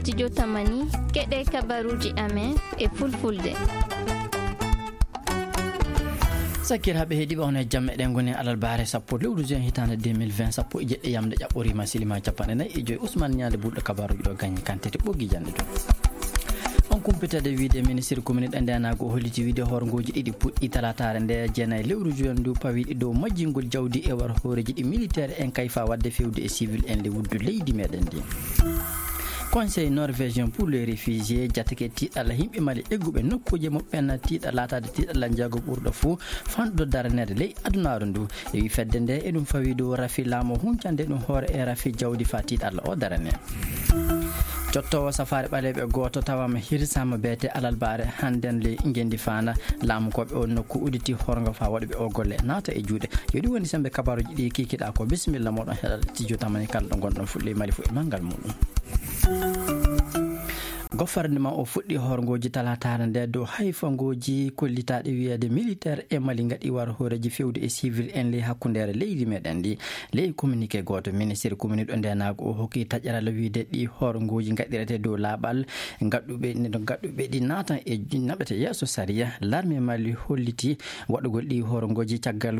studio Tamani keɗe kabaruji amen e fulfulde. Sakiraɓe heeɗiɓe on e jamme ɗen goni alalbare sappo lewru juin hitande 2020 sappo e jeɗɗe yamde ƴaɓɓorima silima capanɗe nayyi e joyi Ousmane Niade bulɗo kabaruji ɗo gagné kantete ɓoggi jande ɗo on kumpitade wiide ministre commune ɗe ndenago o holliti wiide horgoji ɗiɗi puɗɗi talatare nde jeenayi lewru juin ndu pawiɗi dow majjingol jawdi e war horeji ɗi militaire en kayfa wadde fewde e civil en le wuddu leydi meɗen ndi. Conseil norvégien pour les réfugiés jatake tiiɗalla yimɓe mali egguɓe nokkuje moɓɓen tiiɗa latade tiiɗalla jaago ɓurɗo fou fanɗuɗo daranede ley adunaru ndu e wi fedde nde eɗum fawi dow rafi laamo huncande ɗum hoore e rafi jawdi fa tiiɗalla o darane. Cottowo safari ɓaleɓe goto tawama hirsama beete alalbare hannden le gendi fana laamu koɓe o nokku uditi horgo fa waɗɓe o golle naata e juuɗe yoɗi woni sembe kabaruji ɗi kikiɗa ko bisimilla moɗon heɗal studio Tamani kala ɗo gonɗon fuɗɗi mali fo e manggal muɗum. Gouvernement o fuɗɗi horgoji talatare nde dow hayfangoji kollitaɗe wiyede militaire e mali gaɗi war horeji fewde e civil en ley hakkundere leydi meɗen ndi ley communiqué goto ministre commune ɗo ndenago o hokki taƴƴeral wiide ɗi horgoji gaɗirete dow laaɓal gaɗɗuɓe ɗi natan e naɓete yesso saria l'armée mali holliti waɗugol ɗi horgoji caggal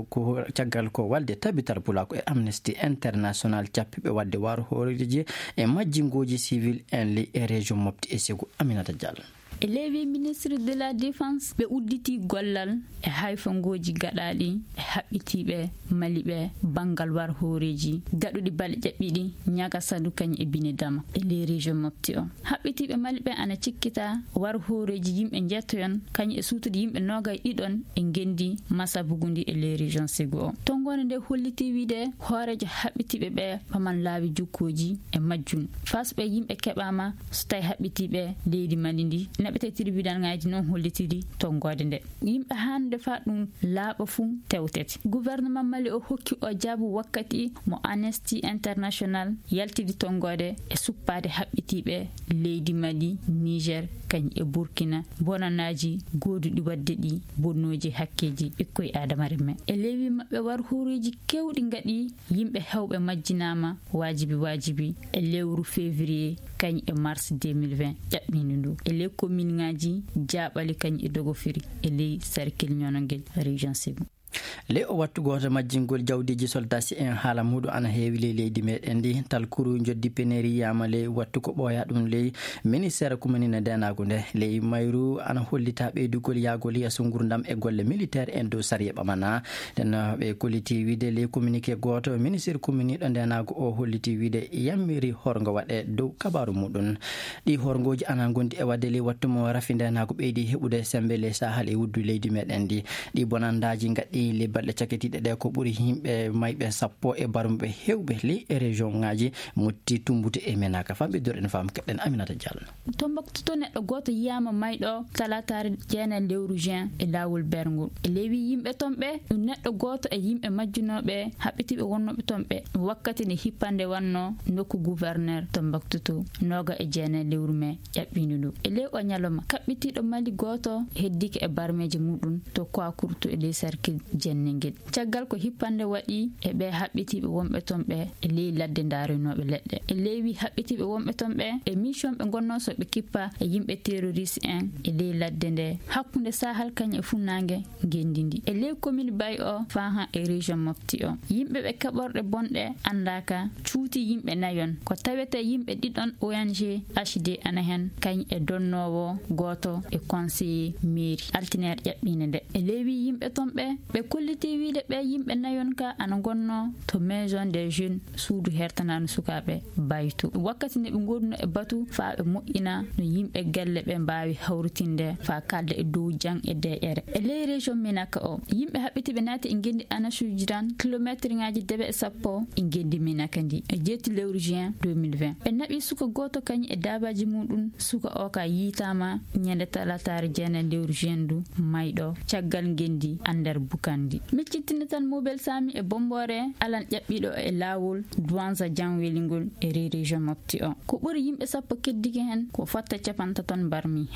ko walde tabital pulako e Amnesty International cappiɓe wadde war horeji e majjingoji civil en ley e région mofti e sego Aminata Diallo. Levi ministre de la défense ɓe udditi gollal e hayfangoji gaɗaɗi e haɓɓitiɓe maliɓe bangal war horeji gaɗuɗi balɗe ƴaɓɓiɗi ñaga sadu kañ e bine dama e les région mofti o haɓɓitiɓe maliɓe ana cikkita war horeji yimɓe jettoyon kañ e suutude yimɓe nogay ɗiɗon e gendi massa bugundi e les région sego o tongone nde holliti wiide hoorejo haɓɓitiɓe ɓe paman laawi jukkoji e majjum fasɓe yimɓe keɓama so tawi haɓɓitiɓe leydi mali ndi naɓete tribunal ngaji noon hollitiri tongode nde yimɓe hande fa ɗum laaɓa fuu tewtete gouvernement mali o hokki o jaabu wakkati mo Amnesty International yaltidi tongode e suppade haɓɓitiɓe leydi Mali Niger kañ e Burkina bonanaji goduɗi wadde ɗi bonnoji hakkeji ɓikkoye adamare men e lewi mabɓe war horeji kewɗi gaɗi yimɓe hewɓe majjinama wajibi e lewru février kañ e mars 2020 ƴaɓɓini ndu e ley commune ngaji jaɓali kañ e dogofiri e ley sarkil ñonogel région Ségu le o wattu goto majjingol jawdiji soldasi en haala muɗum ana heewi ley leydi meɗen ndi talkuru joddi peneri yama ley wattu ko ɓooya ɗum ley ministére commune ndenago nde ley mayru ana hollita ɓeydugol yaagol yesso gurdam e golle militaire en dow sariya ɓamana nden ɓe kolliti wiide ley communiqué goto ministére commune ɗo ndenago o holliti wiide yammiri horgo waɗe dow kabaru muɗum ɗi horgoji ana gondi e wadde ley wattumo rafi ndenago ɓeydi heɓude sembe ley sahal e wuddu leydi meɗen ndi ɗi bonandaji gaɗɗi le balɗe caketiɗe ɗe ko ɓuuri yimɓe mayɓe sappo e barmuɓe hewɓe ley e région ngaji mutti tumbude e menaka famɓe dorɗen fam keɗɗen Aminata Diallo. Tombouctou neɗɗo goto yiyama mayɗo talatare jeenayi lewru juin e lawol berngol e lewi yimɓe tomɓe ɗum neɗɗo goto e yimɓe majjunoɓe haɓɓitiɓe wonnoɓe tomɓe wakkati nde hippande wanno nokku gouverneur Tombouctou noga e jeenayi lewru mai ƴaɓɓini ɗum e ley o ñalawma kaɓɓitiɗo Mali goto heddike e barmeji muɗum to Kouakourtou e ley cercle jenningel caggal ko hippande waɗi e ɓe haɓɓitiɓe wonɓe ton ɓe e ley ladde daarinoɓe leɗɗe e lewi haɓɓitiɓe wonɓe ton ɓe e mission ɓe gonno so ɓe kippa e yimɓe terroriste en e ley ladde nde hakkude sahal kañ e funnangue gendindi e ley commune Bay o faha e région mofti o yimɓe ɓe keɓorɗe bonɗe andaka cuuti yimɓe nayon ko tawete yimɓe ɗiɗon ONG HD ana hen kañ e donnowo goto e conseiller mairie altinaire ƴaɓɓine nde e lewi yimɓe ton ɓe kolliti wiide ɓe yimɓe nayon ka ana gonno to maison des jeunes suudu hertanano sukaɓe baytu wakkati nde ɓe godduno e batu fa ɓe moƴƴina no yimɓe gelle ɓe mbawi hawritinde fa kalda e dow jang e deƴere e ley région Minaka o yimɓe haɓɓitiɓe naati e gendi anasuji tan kilométre ngaji debe e sappo e gendi Minaka ndi e jetti lewru juin 2020 ɓe naɓi suka goto kañ e dabaji muɗum suka o ka yitama ñande talatare jeenayi lewru juin du mayɗo caggal gendi ander bukandi miccitinde tan mobile sami e bombore alan ƴaɓɓiɗo e lawol douanza janwelingol e région mofti o ko ɓuri yimɓe sappo keddiki hen ko fatta capanta ton barmi hen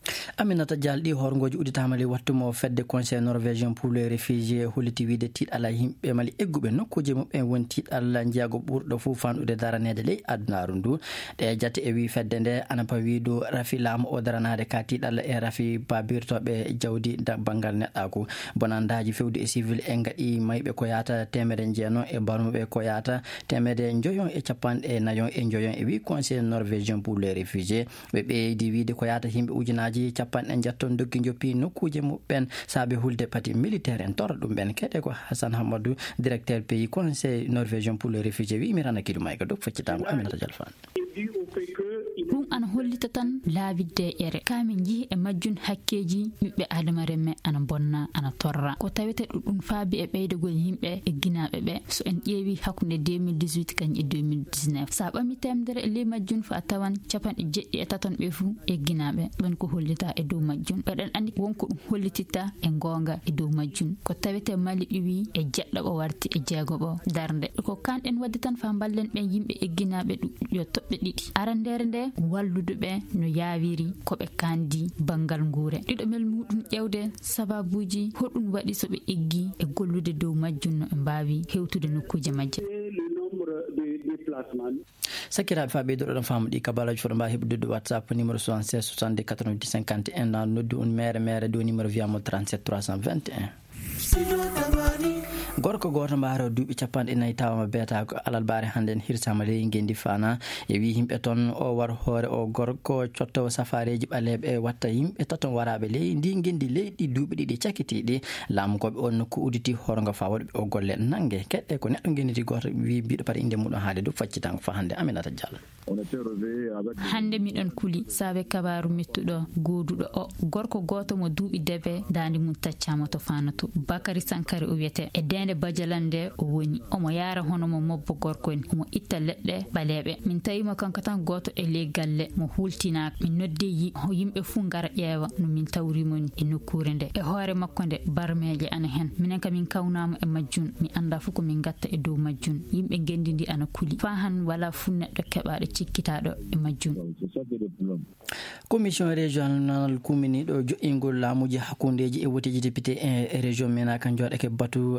Aminata Dialdi horgoji uditamali wattumo fedde conseil norvégien pour les réfugiés holiti wiide tiidala himɓe mali eggube nokkuje mabɓe won tiidalla jiago ɓurɗo fu fanɗude daranede ley addunaru ndu ɗe jatti e wi fedde nde ana pawido rafi laamu o daranade ka tiidalla e rafi babirtoɓe jawdi bangal neɗɗaku bonandaji fewdi e civil en gaɗi mayɓe ko yata temere jeeno e barmuɓe ko yata temede joyon e capanɗe nayon e joyon e wi conseil norvégien pour les réfugiés ɓe ɓeydi wiide ko yata himɓe ujunaji capanɗe jetton doggi joppi nokkuje muɓɓen saabe hulde pati militaire en tora ɗum ɓen kede ko Hassan Hamadou directeur pays conseil norvégien pour les réfugiés wi mirana kidu mayga dok faccitango Aminata Jalfan ɗum ana hollita tan laabidde ere kamin jihi e majjun hakkeji ɓiɓɓe adama remme ana bonna ana torra ko tawete ɗum faabi e ɓeydegol yimɓe e ginaɓe ɓe so en ƴeewi hakkunde 2018 kañum e 2019 sa ɓami temdere e ley majjun fa a tawan capanɗe jeɗɗi e taton ɓe fuu e ginaɓe ɗon ko hollita e dow majjun ɓeɗen andi wonko ɗum hollititta e gonga e dow majjun ko tawete mali ɗiwi e jeɗɗoɓo warti e jeegoɓo darde ko kanɗen wadde tan fa ballen ɓe yimɓe e ginaɓe yo toɓɓe ɗiɗi arandere nde wallude ɓe no yaawiri koɓe kandi bangal nguure ɗiɗo mel muɗum ƴewde sababuji hoɗum waɗi soɓe eggi e gollude dow majjun no ɓe mbawi hewtude nokkuje majje sakiraɓe fa ɓeydoɗo ɗon famɗi kabalaji foɗo mbawi heɓude WhatsApp numéro 76 70 90 51 na noddu on mere do numéro wiyamo 37 321 gorko goto mbaro duuɓi capanɗe nayyi tawama beeta ko alalbare hande en hirsama ley gendi fana e wi yimɓe ton o war hoore o gorko cottowo safareji ɓaleɓe watta yimɓe taton waraɓe ley ndi gendi leyɗi duuɓi ɗiɗi cakkitiɗi laamu koɓe on nokku uditi horgo fa waɗɓe o golle nangue keɗɗe ko neɗɗo genditi goto wi mbiɗo pari inde muɗum haade du faccitango fa hande Aminata Diallo hande miɗon kuli saabe kabaru mettuɗo goduɗo o gorko goto mo duuɓi debe dande mum taccama to fanato Bakary Sankari o wiyete e dende bajalande o woni omo yaara hono mo mobbo gorko en omo itta leɗɗe ɓaleɓe min tawimo kanko tan goto e ley galle mo hultinaka min noddi yimɓe fuu ngara ƴeewa no min tawrimoni e nokkure nde e hoore makko nde barmeje ana hen minen kam min kawnama e majjun mi anda fuu ko min gatta e dow majjun yimɓe gendidi ana kuli fa han wala fu neɗɗo keɓaɗo cikkitaɗo e majjun commission régional commune ɗo joƴingol laamuji hakkundeji e wotiji député e région menaka joɗake batu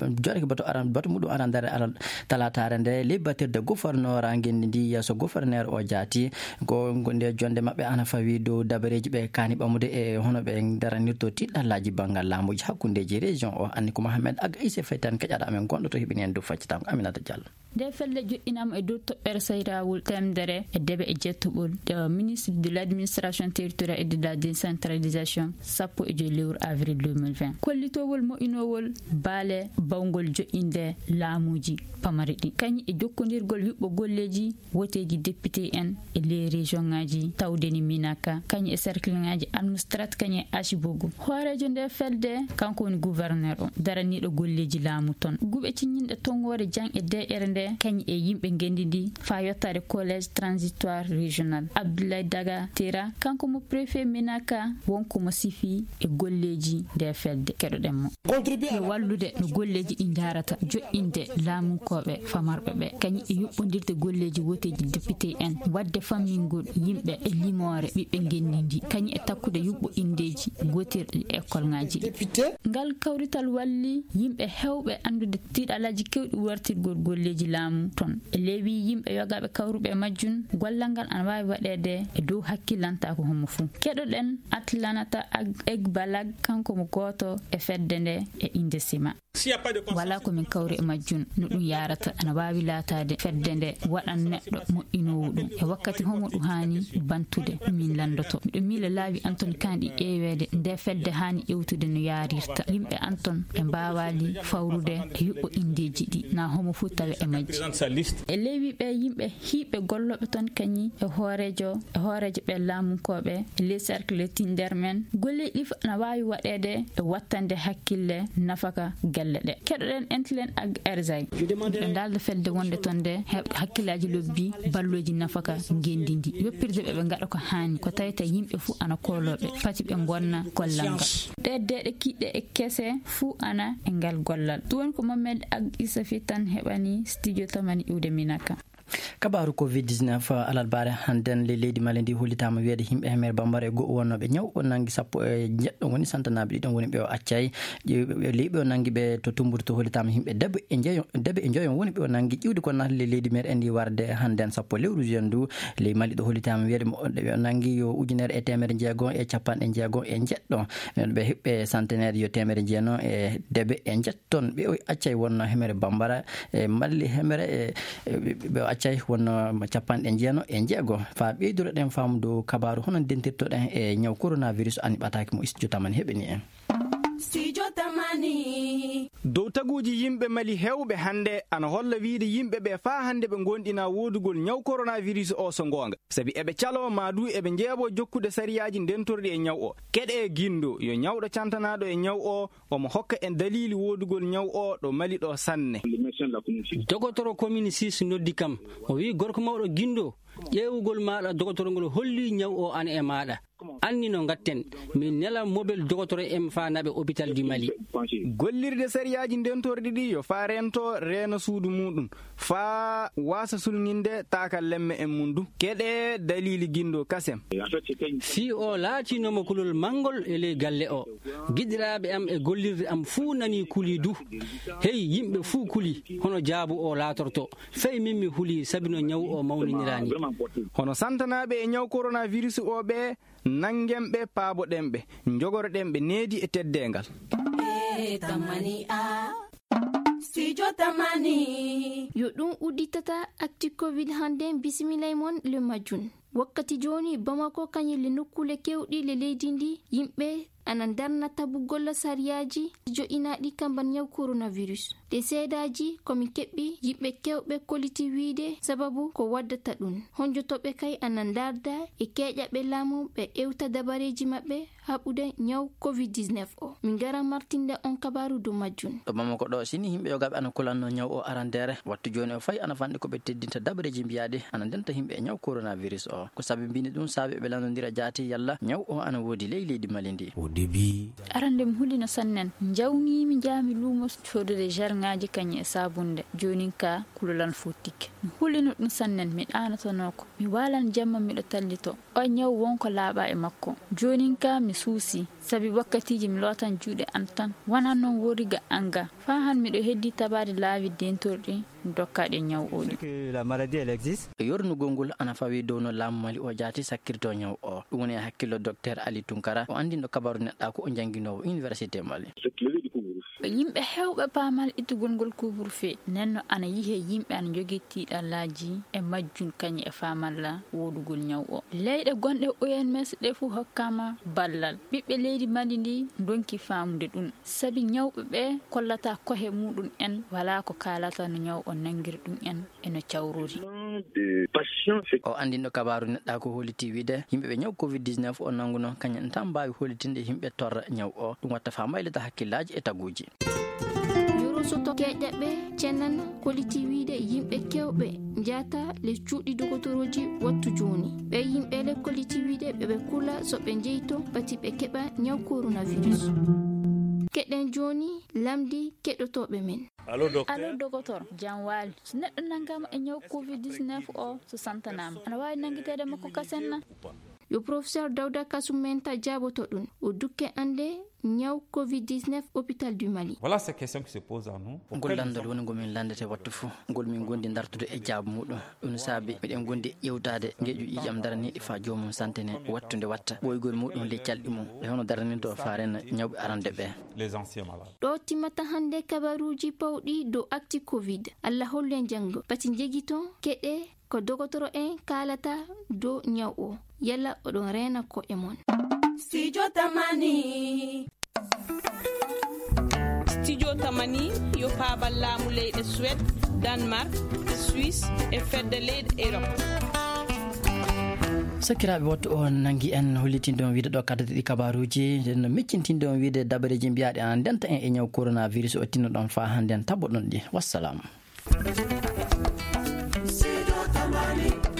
muɗum arandare alal talatare nde lebbatirde gouverneur ngendi ndi yesso gouverneur o jaati nde jonde mabɓe ana fawi dow dabareji ɓe kani ɓamude e hono ɓe daranirto tiɗɗallaji banggal laamuji hakkundeji région o anni ko Mohamed Aga ise faytan keƴaɗa amen gonɗo to heɓini en dow faccitango Aminata Diallo nde felle joƴƴinama e dow toɓɓere sayrawol temdere e debe e jettoɓol ministre de l'administration territoriale et de la décentralisation sappo e joyi lewru avril 2020 kollitowol moƴƴinowol baale bawgol joƴƴinde laamuji pamari ɗi kañum e jokkodirgol yuɓɓo golleji woteji député en e les région ngaji tawdeni Minaka kañum e cercle ngaji administrate kañum e Achibogo hoorejo nde felde kanko woni gouverneur o daraniɗo golleji laamu ton guɓe ciññinɗe tongore jang e deƴere nde kañum e yimɓe gendidi fa yottade collège transitoire régional Abdoulaye Daga Tera kanko mo préfet Minaka wonko mo sifi e golleji nde felde keɗoɗen mo e wallude no golleji ɗi darata joƴƴinde laamunkoɓe famarɓe ɓe kañum e yuɓɓodirde golleji woteji député en wadde fammingol yimɓe e limore ɓiɓɓe gendidi kañum e takkude yuɓɓo indeji gotirɗe école ngaji ngal kawrital walli yimɓe hewɓe andude tiiɗalaji kewɗi wartirgol golleji laamu ton e lewi yimɓe yogaɓe kawruɓe majjun gollal ngal ana wawi waɗede e dow hakkillanta ko homo fuu keɗoɗen Atlanata Egbalag kanko mo goto e fedde nde e inde sima wala komin kawri e majjun no ɗum yarata ana wawi laatade fedde nde waɗan neɗɗo moƴƴinowo ɗum e wakkati homo ɗum hani bantude min landoto miɗo miila laawi Anton kanɗi ƴeewede nde fedde hani ƴewtude no yarirta yimɓe Anton ɓe mbawali fawrude e yuɓɓo indeji ɗi na homo fuu tawe e majji e lewi ɓe yimɓe hiɓɓe golloɓe ton kañi e hoorejo ɓe laamunkoɓe e les cercle tinder men golle ɗi ana wawi waɗede e wattande hakkille nafaka galle ɗe keɗoɗen entlen ag erzay ɓe dalda felde wonde ton nde heɓ hakkillaji lobbi balloji nafaka gendidi yoppirde ɓe gaɗa ko hani ko tawete yimɓe fuu ana koloɓe pati ɓe bonna gollal ngal ɗe deɗe kiɗɗe e kese fuu ana e ngal gollal ɗum woni ko Mohamed Ag Isa fi tan heɓani studio tamani iwde Minaka kabaru covid-19 alalbare handen le leydi Mali ndi hollitama wiede himbe hemer bambare go wonnobe nyaw o nangi sappo e jeddo woni santanabe didon woni be o accay leebe o nangi be to tumburto hollitama himbe debbe e njoyon woni be o nangi jiwdi ko nat le leydi mer endi warde handen sappo lewru jendu le Mali do hollitama wiede mo be o nangi yo ujunere e temere jeego e capan e jeego e jeddo be hibbe centenaire yo temere jeeno e debbe e jetton be o accay wonno hemer bambara e Mali hemere be accay wonno capan e jeeno e jeego fa beydoro den famudo kabaru hono dentirto den e nyaw coronavirus ani bataki mo istudio taman hebeni en studio tamani dow taguji yimbe Mali hewbe hande ana holla wiide yimbe be fa hande be gondina wodugol nyaw coronavirus o so gonga sabi ebe calo madu ebe jeebo jokkude sariyaaji dentordi e nyaw o kede gindo yo nyawdo cantanado e nyaw o mo hokka en dalili wodugol nyaw o do Mali do sanne dogotoro commune 6 noddi kam o wi gorko mawdo gindo ƴewugol maɗa dogotoro ngol holli nyaw o an e maɗa anni no gatten min nela mobile dogotoro em fa nabe hôpital du Mali gollirde sariyaaji dentordi di yo fa rento reena suudu mudum fa wasa sulnginde takal lemme en mundu kede dalili gindo kasem fi o laati no mo kulol mangol e le galle o gidirabe am e gollirde am fu nani kuli du hey yimbe fu kuli hono jaabu o laatorto fay mimmi huli sabino nyaw o mawninirani hono santanabe e nyaw coronavirus o be nangembe paabo dembe njogoro dembe needi e teddengal tamani a studio tamani yo dum uditata acti covid hande bismillah mon le majun wakkati joni Bamako kanyel le nokkule kewdi le leydi ndi yimbe anan darna tabugolla sariyaji jo inaadi kamban nyaw coronavirus de seedaji komi kebbi yimbe kewbe koliti wiide sababu ko waddata dum honjotobe kay anan darda e keejabe laamu be ewta dabareji mabbe habude nyaw covid-19 o min gara martinde on kabaru do majjun do Bamako do sini himbe yogabe ana kulanno nyaw o arandere wattu joni o fay ana fande ko be teddinta dabareji biade ana denta himbe nyaw coronavirus o ko sabi bini dum sabe be landondira jaati yalla nyaw o ana wodi leydi Mali ndi debi arandem hulina sannen jawni mi jami lumo chodere jarngaaji kanye sabunde joninka kululan fotik hulino dum sannen mi anatonoko mi walan jamma mi do tallito o nyaw wonko laaba e makko joninka mi suusi sabi wakkatiji mi lotan juude antan wana non woriga anga fa han mi do heddi tabade laawi dentordi dokkade nyaw o que la maladie elle existe yornu gongol ana fawi downo lam Mali o jaati sakkirto nyaw o dum woni hakkilo docteur Ali Tunkara o andindo kabaru nedda ko o janginowo université Mali yimbe hewbe paamal itugol gol couvre-feu nenno ana yihe yimbe ana jogetti dalaji e majjun kany e faamalla wodugol nyaw o leyde gonde OMS de fu hokkama ballal bibbe leydi Mali ndi donki faamude dum sabi nyawbe be kollata ko he mudun en wala ko kalata no nyaw o nangir dum en eno cawrori o andindo kabaru nedda ko holiti wiide yimbe be nyaw covid-19 o nanguno kanyen tan baawi holitinde yimbe torra nyaw o dum watta faamayde hakkillaji e taguji yoro soto keejabe cenan koliti wiide yimbe kewbe njata le cuudi dogotoroji wattu joni be yimbe le koliti wiide be kula so be jeyto bati be keba nyaw coronavirus keden joni lamdi kedotobe men allo docteur janwali neddo nangama e nyaw covid-19 o so santanama ana wawi nangitede makko kasenna yo professeur Dawda Kasumenta jaboto dun o dukke ande nyaw covid-19 hôpital du Mali. Voilà ces questions qui se posent à nous. Ngol landol woni gomin landete wattu fu ngol min gondi dartude e jaabu mudum dum saabi meden gondi yewtade ngeju ijam darani di fa jomum santene wattunde watta boygol mudum le caldi mum e hono darani do faaren nyawbe arande be les anciens malades. Do timata hande kabaruji pawdi do acti covid Allah holle jango pati jegito kede ko dogotoro en kalata do nyaw o yalla odon rena ko e mon studio tamani yo paabal laamu leyɗe Suède, Danemark, Suisse e fedde leyɗe Europe. sakiraabe wattu on nangi en hollitinde on wiide do kadde di kabaruji no meccintinde on wiide dabareji biyaade an denta en e nyaw coronavirus o tinno don fa handen tabodon di wassalam. Studio tamani